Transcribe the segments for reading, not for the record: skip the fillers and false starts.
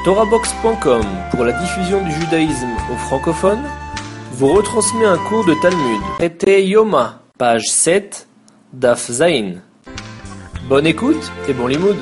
TorahBox.com, pour la diffusion du judaïsme aux francophones, vous retransmet un cours de Talmud. Traité Yoma, page 7, Daf Zayin. Bonne écoute et bon limoud.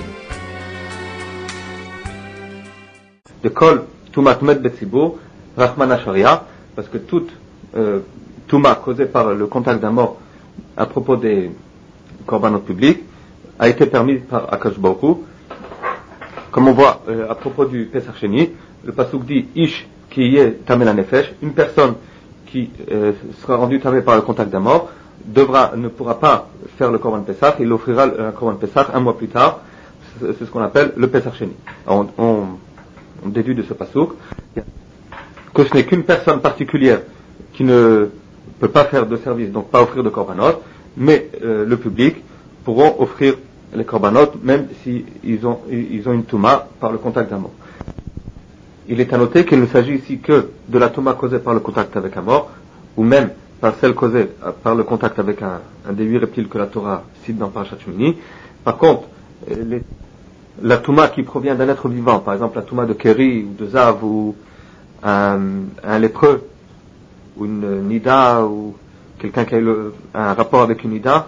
De kol tumat met betzibur, Rahman Sharia, parce que toute Touma causée par le contact d'un mort à propos des korbanot publics a été permise par Akadosh Baruch Hu. Comme on voit à propos du Pesach Sheni, le pasuk dit Ish qui est tamé la nefesh, une personne qui sera rendue tamée par le contact d'un mort ne pourra pas faire le korban Pesach, il offrira un korban Pesach un mois plus tard. C'est ce qu'on appelle le Pesach Sheni. On déduit de ce pasuk que ce n'est qu'une personne particulière qui ne peut pas faire de service, donc pas offrir de korbanot, mais le public pourront offrir les korbanot, même s'ils ont une touma par le contact d'un mort. Il est à noter qu'il ne s'agit ici que de la touma causée par le contact avec un mort, ou même par celle causée par le contact avec un des 8 reptiles que la Torah cite dans Parashat Shmini. Par contre, la touma qui provient d'un être vivant, par exemple la touma de Kéri ou de Zav ou un lépreux ou une nida ou quelqu'un qui a eu un rapport avec une nida,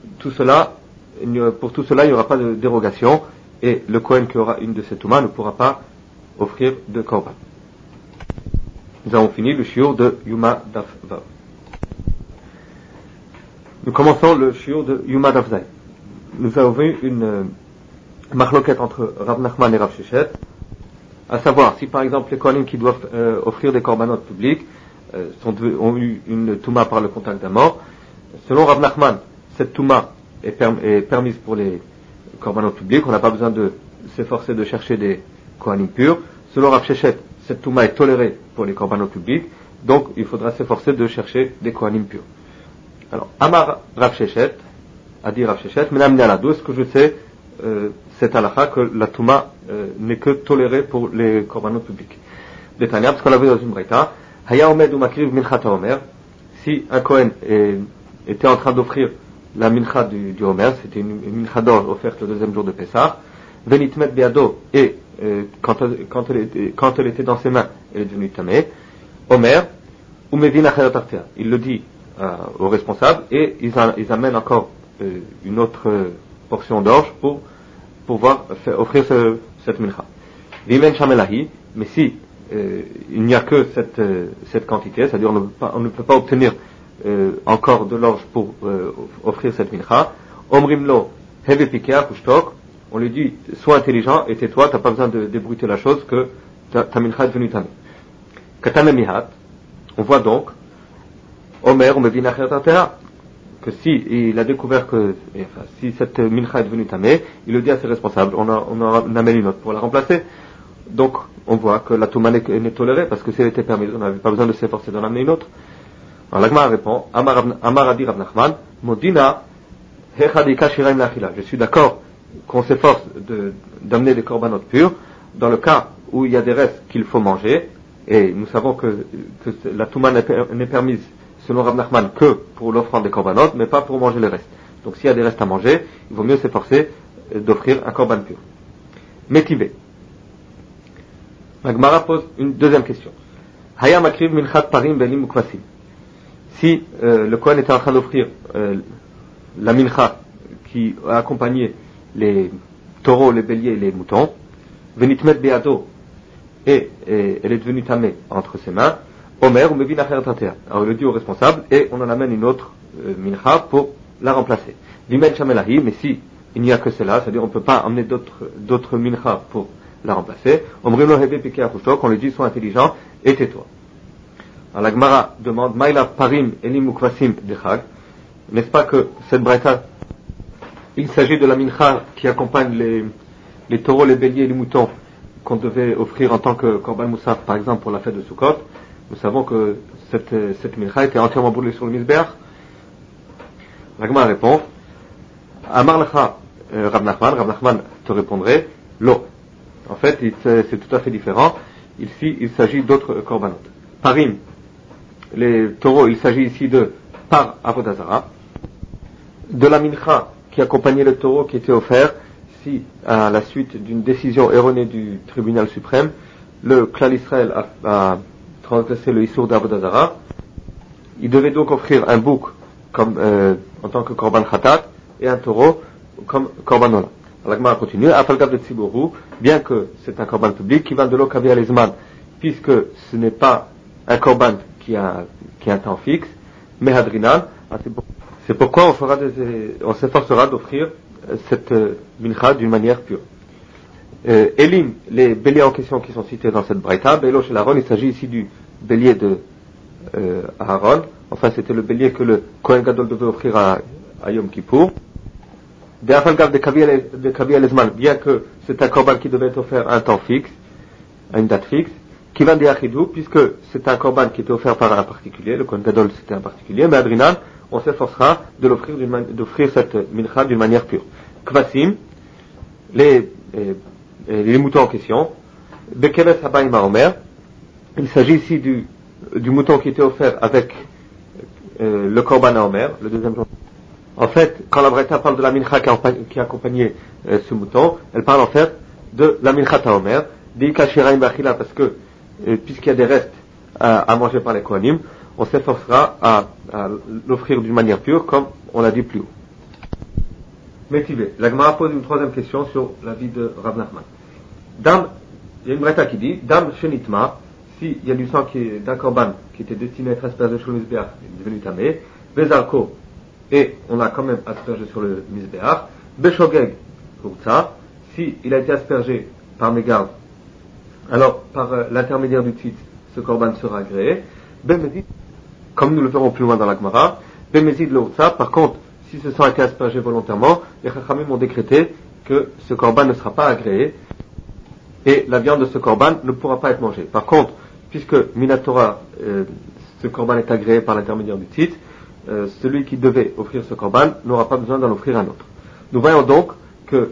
pour tout cela il n'y aura pas de dérogation et le Kohen qui aura une de ces toumas ne pourra pas offrir de korban. Nous avons fini le shiur de Yuma Daf Vav. Nous commençons le shiur de Yuma Daf Zayin. Nous avons vu une marloquette entre Rav Nachman et Rav Sheshet, à savoir si par exemple les Kohanim qui doivent offrir des korbanot publics ont eu une touma par le contact d'un mort. Selon Rav Nachman, cette touma est permise pour les korbanot publics, on n'a pas besoin de s'efforcer de chercher des Kohanim purs. Selon Rav Sheshet, cette touma est tolérée pour les korbanot publics, donc il faudra s'efforcer de chercher des Kohanim purs. Alors, Amar Rav Sheshet, a dit Rav Sheshet, Menam Niala, d'où est-ce que je sais cette halakha que la touma n'est que tolérée pour les korbanot publics. Détania, parce qu'on l'a vu dans une braïta, Haya omed ou makriv minchat haomer, si un Kohen était en train d'offrir la mincha du Homer, c'était une mincha d'or offerte le deuxième jour de Pessah, venitmet beado, et quand elle était dans ses mains, elle est devenue tamée, Homer, ou mevin acheret artea, il le dit aux responsables, et ils amènent encore une autre portion d'orge pour pouvoir offrir cette mincha. Vimen shamelahi, mais si il n'y a que cette quantité, c'est-à-dire on ne peut pas obtenir encore de l'orge pour offrir cette mincha. Omrimlo heve pikea kushtok, on lui dit sois intelligent et tais-toi, t'as pas besoin de débruiter la chose que ta mincha est devenue tamée. Katame mihat, on voit donc Omer umevin acheret artea, que si il a découvert si cette mincha est devenue tamée, il le dit à ses responsables, on en amène une autre pour la remplacer. Donc, on voit que la touma n'est tolérée, parce que si elle était permise, on n'avait pas besoin de s'efforcer d'en amener une autre. Alors, l'Agma répond, Amar Adi Rav Nachman, Modina, Hechadika Shiraim Lachila. Je suis d'accord qu'on s'efforce d'amener des korbanot purs, dans le cas où il y a des restes qu'il faut manger, et nous savons que la touma n'est permise, selon Rav Nachman, que pour l'offrande des korbanot, mais pas pour manger les restes. Donc, s'il y a des restes à manger, il vaut mieux s'efforcer d'offrir un korban pur. Métivé. La Gemara pose une deuxième question. Haya makriv minchat parim belim ukvasim. Si le Kohen était en train d'offrir la mincha qui a accompagné les taureaux, les béliers et les moutons, venitmet beado, et elle est devenue tamée entre ses mains, Omer ou mevin acheret artea. Alors il le dit au responsable et on en amène une autre mincha pour la remplacer. Vimen shamelahi, mais si il n'y a que cela, c'est-à-dire on ne peut pas emmener d'autres mincha pour la remplacer. On lui dit sois intelligent et tais-toi. Alors la Gemara demande Maïla parim elim ukvasim dechag. N'est-ce pas que cette braïta, il s'agit de la mincha qui accompagne les taureaux, les béliers et les moutons qu'on devait offrir en tant que korban moussaf, par exemple pour la fête de Sukkot. Nous savons que cette mincha était entièrement brûlée sur le misbeach. La Gemara répond Amar lecha Rav Nachman te répondrait Lo. En fait, c'est tout à fait différent. Ici, il s'agit d'autres korbanot. Parim, les taureaux, il s'agit ici de par Avodah Zara. De la mincha qui accompagnait le taureau qui était offert, si, à la suite d'une décision erronée du tribunal suprême, le clan Israël a transgressé le Issour d'Avodah Zarah, il devait donc offrir un bouc comme, en tant que korban khatat et un taureau comme korban ola. La Gemara continue, Afalgav de Tziboru, bien que c'est un korban public, qui va de l'Okavi à l'Ezman, puisque ce n'est pas un korban qui a un temps fixe, mais Hadrinan, c'est pourquoi on s'efforcera d'offrir cette mincha d'une manière pure. Elim, les béliers en question qui sont cités dans cette braïta, Bélo chez Aaron, il s'agit ici du bélier de Aaron, enfin c'était le bélier que le Kohen Gadol devait offrir à Yom Kippour. De Afalgav de Kavi al-Ezman, bien que c'est un korban qui devait être offert à un temps fixe, à une date fixe, qui va de Yachidou, puisque c'est un korban qui était offert par un particulier, le Kohen Gadol c'était un particulier, mais Adrinan, on s'efforcera d'offrir cette mincha d'une manière pure. Kvasim, les moutons en question, Bekeves Habaim Omer, il s'agit ici du mouton qui était offert avec le korban à Omer, le deuxième jour. En fait, quand la Braïta parle de la mincha qui accompagnait ce mouton, elle parle en fait de la mincha à Omer, d'Ika Shiraim Bachila, parce que puisqu'il y a des restes à manger par les Kohanim, on s'efforcera à l'offrir d'une manière pure, comme on l'a dit plus haut. Métivé. La Gemara pose une troisième question sur la vie de Rav Nachman. Il y a une Braïta qui dit, Dam Shenitma, s'il y a du sang d'un korban qui était destiné à être aspergé sur le Mizbeach, il est devenu tamé, Bezalko, et on l'a quand même aspergé sur le Mizbeach, Beshogeg, Urtsa, si il a été aspergé par mégarde, alors par l'intermédiaire du titre, ce korban sera agréé, Bemezid, comme nous le verrons plus loin dans la Gemara, Bemezid l'Urtsa, par contre, si ce sang a été aspergé volontairement, les Chachamim ont décrété que ce korban ne sera pas agréé, et la viande de ce korban ne pourra pas être mangée. Par contre, puisque Minatora, ce korban est agréé par l'intermédiaire du titre, celui qui devait offrir ce korban n'aura pas besoin d'en offrir un autre. Nous voyons donc que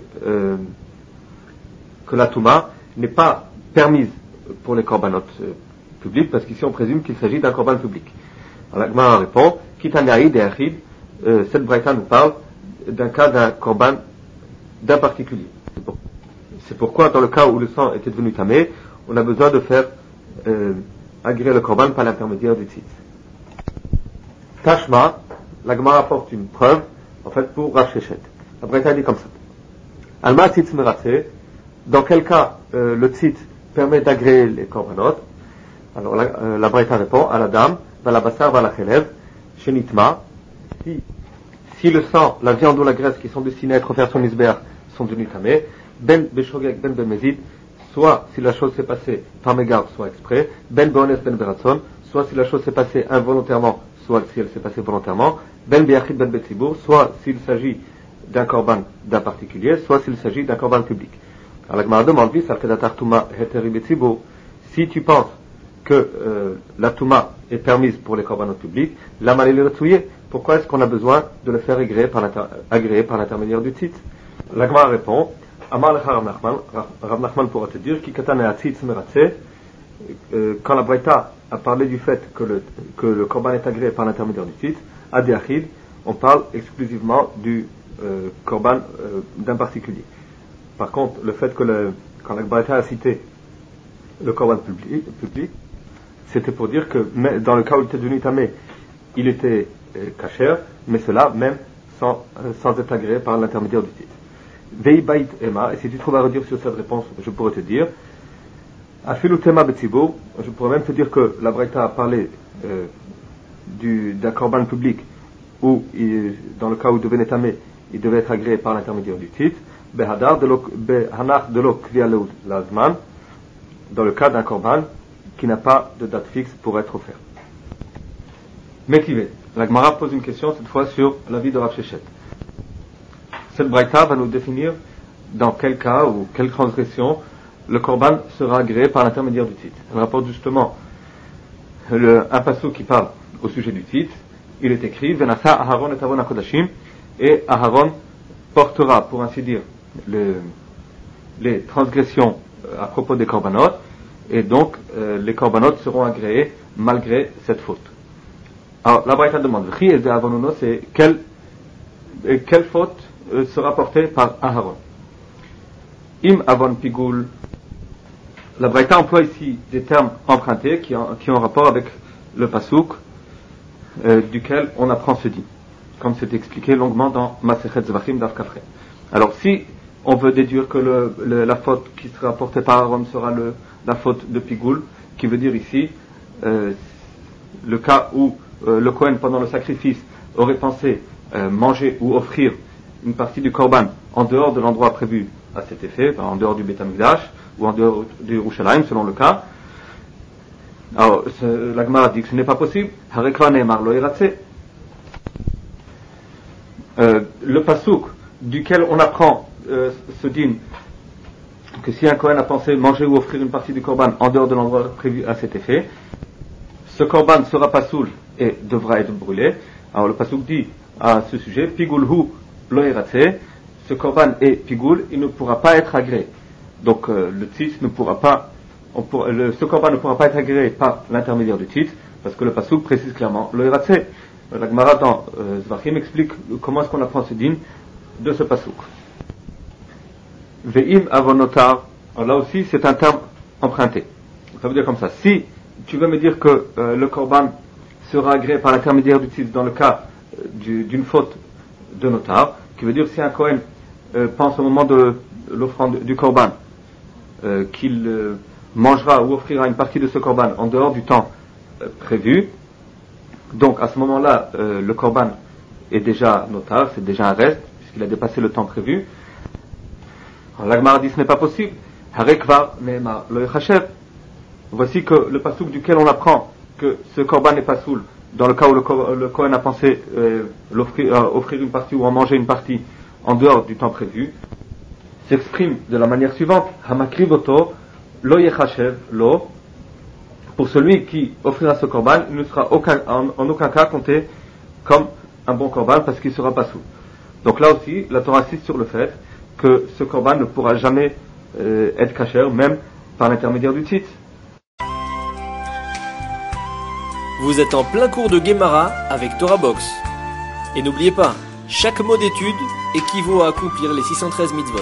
la Touma n'est pas permise pour les korbanot publics, parce qu'ici on présume qu'il s'agit d'un korban public. Alors la Gemara répond, Kitanaïd et Achid, cette braïta nous parle d'un cas d'un korban d'un particulier. C'est pourquoi dans le cas où le sang était devenu tamé, on a besoin de faire agréer le korban par l'intermédiaire du tzitz. Tashma, la Gemara apporte une preuve, en fait, pour Rav Sheshet. La braïta dit comme ça. Alma tzitz meratze, dans quel cas le tzitz permet d'agréer les korbanot? Alors la braïta répond, à la dame, va la bassar, va la chelev, shenitma, si le sang, la viande ou la graisse qui sont destinées à être offertes sur Mizbeach sont devenus tamés, ben beshogeg ben bemezid, soit si la chose s'est passée par mégarde, soit exprès, ben beones ben beratson, soit si la chose s'est passée involontairement, soit si elle s'est passée volontairement, ben beyachid ben betzibour, soit s'il s'agit d'un korban d'un particulier, soit s'il s'agit d'un korban public. Alors la Gemara demande, si tu penses que la touma est permise pour les korbanot publics, la malil pourquoi est-ce qu'on a besoin de le faire agréer par l'intermédiaire du tzitz? La Gemara répond, Amar lecha Rav Nachman pourra te dire, Ki katan tzitz meratze, quand la Braïta a parlé du fait que le korban est agréé par l'intermédiaire du tzitz, à Deachid, on parle exclusivement du korban d'un particulier. Par contre, le fait que quand la Braïta a cité le korban public, c'était pour dire que dans le cas où il était devenu tamé, il était kasher, mais cela même sans être agréé par l'intermédiaire du titre. Vei bait ema, et si tu trouves à redire sur cette réponse, je pourrais te dire, afilu tema betzibur, je pourrais même te dire que la Braïta a parlé d'un korban public où, dans le cas où il devenait tamé, il devait être agréé par l'intermédiaire du titre, behanach de lo kvialou lazman, dans le cas d'un korban qui n'a pas de date fixe pour être offert. Métivé. La Gemara pose une question, cette fois sur la vie de Rav Sheshet. Cette braïta va nous définir dans quel cas ou quelle transgression le korban sera agréé par l'intermédiaire du titre. Elle rapporte justement un passage qui parle au sujet du titre. Il est écrit, Venasa Aharon et Avon HaKodashim, et Aharon portera, pour ainsi dire, les transgressions à propos des korbanot, et donc les korbanot seront agréés malgré cette faute. Alors la Braïta demande, c'est quelle faute sera portée par Aharon? Im avon pigul. La Braïta emploie ici des termes empruntés qui ont rapport avec le pasouk duquel on apprend ce din, comme c'est expliqué longuement dans Masechet Zvachim Daf Kafre. Alors si on veut déduire que la faute qui sera portée par Aaron sera la faute de Pigoul, qui veut dire ici le cas où le Kohen pendant le sacrifice aurait pensé manger ou offrir une partie du korban en dehors de l'endroit prévu à cet effet, en dehors du Beit HaMikdash ou en dehors du Yerushalayim selon le cas. Alors la Gemara dit que ce n'est pas possible. Harekva ne'emar lo yiratze. Le pasouk duquel on apprend ce din, que si un Kohen a pensé manger ou offrir une partie du korban en dehors de l'endroit prévu à cet effet, ce korban sera pasoul et devra être brûlé. Alors le pasouk dit à ce sujet, Pigul hu lo yiratze, ce korban est pigoul, il ne pourra pas être agréé. Donc le tzitz ne pourra pas, ce korban ne pourra pas être agréé par l'intermédiaire du tzitz, parce que le pasouk précise clairement lo yiratze. La Gemara dans Zvachim explique comment est-ce qu'on apprend ce din de ce pasouk. Ve'im avonotar, alors là aussi c'est un terme emprunté. Ça veut dire comme ça, si tu veux me dire que le korban sera agréé par l'intermédiaire du tzitz dans le cas d'une faute de notar, qui veut dire si un Kohen pense au moment de l'offrande du korban qu'il mangera ou offrira une partie de ce korban en dehors du temps prévu, donc à ce moment-là le korban est déjà notar, c'est déjà un reste puisqu'il a dépassé le temps prévu. Alors la Gemara dit ce n'est pas possible. Harekvar ne'emar lo yichashev. Voici que le pasouk duquel on apprend que ce korban n'est pas soul dans le cas où le Kohen a pensé offrir une partie ou en manger une partie en dehors du temps prévu, s'exprime de la manière suivante: Hamakrivoto lo yechashev lo. Pour celui qui offrira ce korban, il ne sera en aucun cas compté comme un bon korban parce qu'il sera pas soul. Donc là aussi, la Torah insiste sur le fait que ce korban ne pourra jamais être kasher, même par l'intermédiaire du tzitz. Vous êtes en plein cours de Gemara avec Torah Box. Et n'oubliez pas, chaque mot d'étude équivaut à accomplir les 613 mitzvot.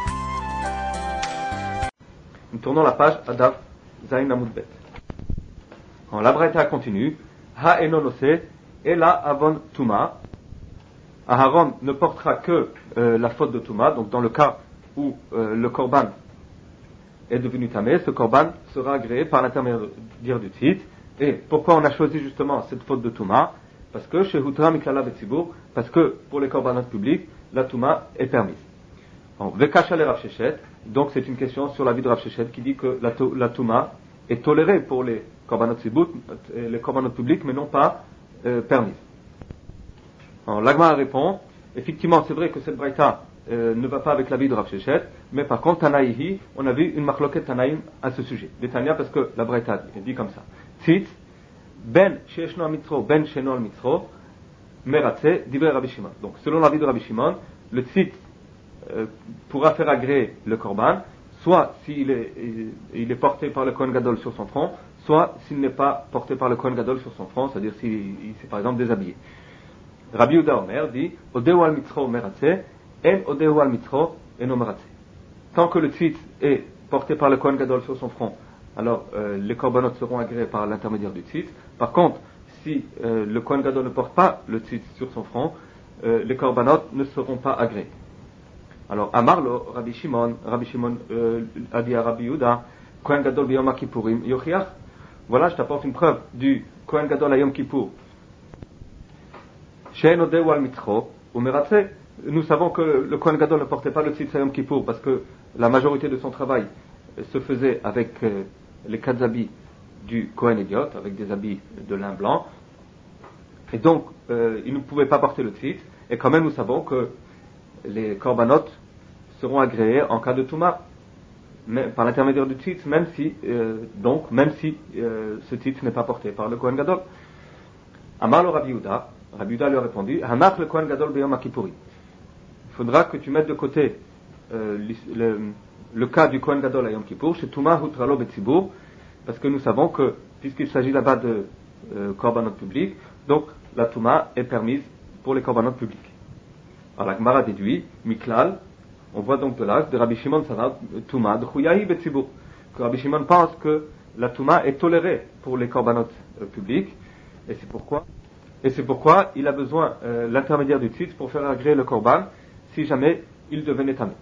Nous tournons la page à Daf Zayin Amud Bet. La Braïta continue. Ha enonose ela avon tuma. Aharon ne portera que la faute de tuma. Donc dans le cas où le korban est devenu tamé, ce korban sera agréé par l'intermédiaire du tzitz. Et pourquoi on a choisi justement cette faute de Touma? Parce que chez Hutra Miklala Betzibur, parce que pour les korbanot publics, la Touma est permise. Vekasha le Rav Sheshet, donc c'est une question sur la vie de Rav Sheshet qui dit que la Touma est tolérée pour les korbanot publics, mais non pas permise. L'Agma répond, effectivement c'est vrai que cette braïta ne va pas avec la vie de Rav Sheshet, mais par contre Tanaïhi, on a vu une marloquette Tanaïm à ce sujet. Détania parce que la braïta dit comme ça. Tzitz, ben sheeshno mitzro, ben sheno mitzro, meratze, divrei Rabbi Shimon. Donc, selon l'avis de Rabbi Shimon, le tzitz pourra faire agréer le korban, soit s'il est porté par le Kohen Gadol sur son front, soit s'il n'est pas porté par le Kohen Gadol sur son front, c'est-à-dire s'il s'est par exemple déshabillé. Rabbi Yehuda Omer dit, odeu al mitzro meratze, en odeu al mitzro eno meratze. Tant que le tzitz est porté par le Kohen Gadol sur son front, alors les korbanot seront agréés par l'intermédiaire du tzitz. Par contre, si le Kohen Gadol ne porte pas le tzitz sur son front, les korbanot ne seront pas agréés. Alors, Amarlo, Rabbi Shimon a dit à Rabbi Yehuda, Kohen Gadol b'Yom Kippourim yochiach. Voilà, je t'apporte une preuve du Kohen Gadol à Yom Kippour. She'en odeu al mitzro umeratze. Nous savons que le Kohen Gadol ne portait pas le tzitz à Yom Kippour parce que la majorité de son travail se faisait avec les 4 habits du Kohen Idiot, avec des habits de lin blanc, et donc il ne pouvait pas porter le tzitz, et quand même nous savons que les korbanot seront agréés en cas de touma, par l'intermédiaire du tzitz, même si ce tzitz n'est pas porté par le Kohen Gadol. Amar le Rabbi Yehuda lui a répondu, Hanach le Kohen Gadol b'Yom Kippourim. Il faudra que tu mettes de côté le cas du Kohen Gadol à Yom Kippour, chez Touma Hutralo Betzibur, parce que nous savons que, puisqu'il s'agit là-bas de korbanot publics, donc la Touma est permise pour les korbanot publics. Alors la Gemara déduit, Miklal, On voit donc de là que Rabbi Shimon Sarav, Touma, D'Chouyahi Betzibur, que Rabbi Shimon pense que la Touma est tolérée pour les korbanot publics, et c'est pourquoi il a besoin l'intermédiaire du tzitz pour faire agréer le korban si jamais il devenait tamé.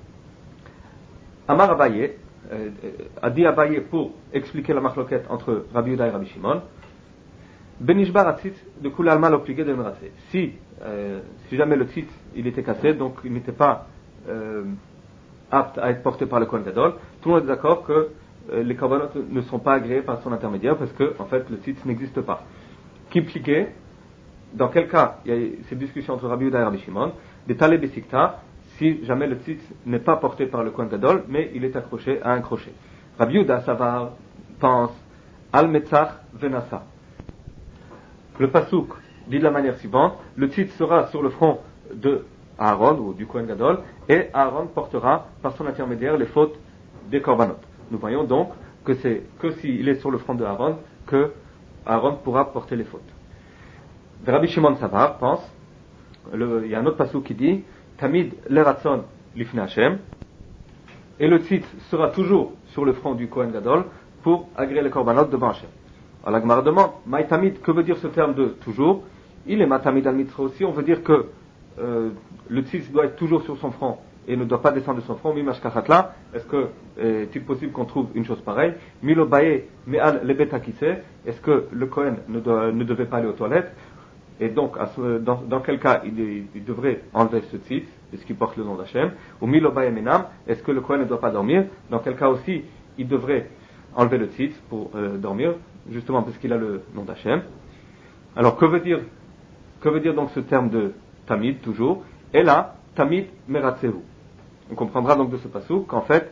Amar Abaye a dit Abaye pour expliquer la machloket entre Rabbi Yehuda et Rabbi Shimon. Benishbar atzitz de kul alma l'obligé de l'emrasser. Si jamais le tzitz il était cassé, donc il n'était pas apte à être porté par le Kohen Gadol, tout le monde est d'accord que les korbanot ne sont pas agréés par son intermédiaire parce que en fait le tzitz n'existe pas. Qui pliquait? Dans quel cas il y a cette discussion entre Rabbi Yehuda et Rabbi Shimon? Des talé besikta, si jamais le tzitz n'est pas porté par le Kohen Gadol, mais il est accroché à un crochet. Rabbi Yehuda Savar pense al metzach venasa. Le pasouk dit de la manière suivante: le tzitz sera sur le front de Aaron ou du Kohen Gadol, et Aaron portera par son intermédiaire les fautes des korbanot. Nous voyons donc que c'est que s'il est sur le front de Aaron que Aaron pourra porter les fautes. Rabbi Shimon Savar pense, il y a un autre pasouk qui dit Tamid leratson lifnei Hashem, et le tzitz sera toujours sur le front du Kohen Gadol pour agréer les korbanot devant Hashem. Alors la Gemara demande, Maï Tamid, que veut dire ce terme de toujours? Il est Matamid al Mitzra aussi, on veut dire que le tzitz doit être toujours sur son front et ne doit pas descendre de son front. Mimashkachatla, est-ce que est-il possible qu'on trouve une chose pareille? Milo bae me'al lebet hakise, est-ce que le Kohen ne devait pas aller aux toilettes? Et donc, dans quel cas il devrait enlever ce tzitz, ce qui porte le nom d'Hachem? Ou milo bae menam, est-ce que le Kohen ne doit pas dormir? Dans quel cas aussi il devrait enlever le tzitz pour dormir, justement parce qu'il a le nom d'Hachem. Alors que veut dire donc ce terme de tamid, toujours? Et là, tamid meratzehu. On comprendra donc de ce passage qu'en fait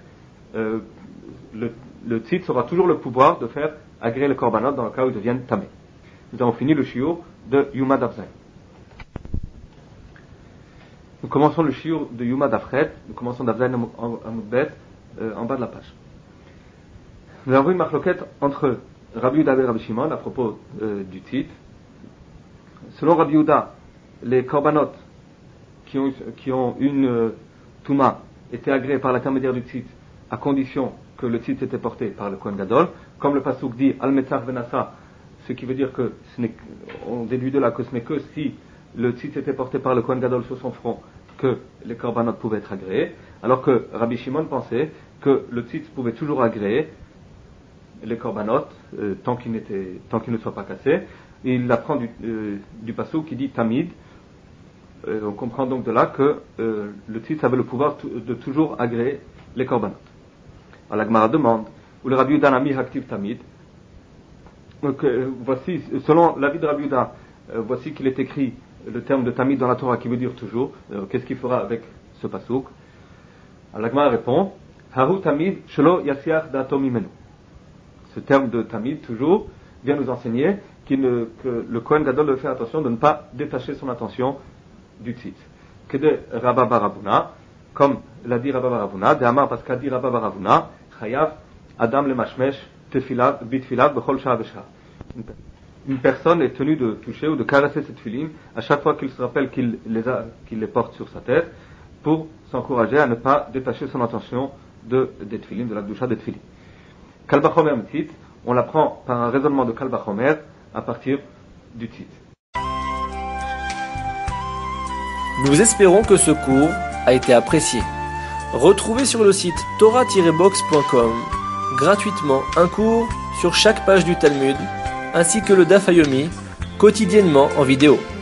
le tzitz aura toujours le pouvoir de faire agréer le korbanot dans le cas où ils deviennent tamé. Nous avons fini le shiur de Yuma Daf Zayin. Nous commençons le shiur de Yuma Daf Chet. Nous commençons Daf Zayin Amud Bet en bas de la page. Nous avons une machloket entre Rabbi Yehuda et Rabbi Shimon à propos du tzitz. Selon Rabbi Yehuda, les korbanot qui ont une touma étaient agréés par l'intermédiaire du tzitz à condition que le tzitz était porté par le Kohen Gadol, comme le pasuk dit al metzach venasa, ce qui veut dire que on déduit de là que ce n'est que si le tzitz était porté par le Kohen Gadol sur son front que les korbanot pouvaient être agréés, alors que Rabbi Shimon pensait que le tzitz pouvait toujours agréer les korbanot tant qu'il ne soit pas cassé. Il apprend du pasuk qui dit tamid. On comprend donc de là que le tzitz avait le pouvoir de toujours agréer les korbanot. Alors la Gemara demande, ou le Rabbi Yehuda nami haktiv tamid. Donc voici, selon l'avis de Rabbi Yehuda, voici qu'il est écrit le terme de tamid dans la Torah qui veut dire toujours. Qu'est-ce qu'il fera avec ce pasuk? Alors la Gemara répond, haru tamid shelo yasiach da'ato mimenu. Ce terme de tamid, toujours, vient nous enseigner que le Kohen Gadol doit faire attention de ne pas détacher son attention du tzitz. Que de Rabba Baravuna, comme l'a dit Rabba Baravuna, de Amar parce qu'a dit Rabba Baravuna, Chayav Adam le Mashmesh Tefilav Bitfilav Bechol Shah Vesha. Une personne est tenue de toucher ou de caresser cette filine à chaque fois qu'il se rappelle qu'il les porte sur sa tête, pour s'encourager à ne pas détacher son attention des tefilines, de la doucha des tefilines. Kal Vachomer Mitzit, on l'apprend par un raisonnement de Kal Vachomer à partir du tzitz. Nous espérons que ce cours a été apprécié. Retrouvez sur le site torah-box.com gratuitement un cours sur chaque page du Talmud, ainsi que le Daf Yomi, quotidiennement en vidéo.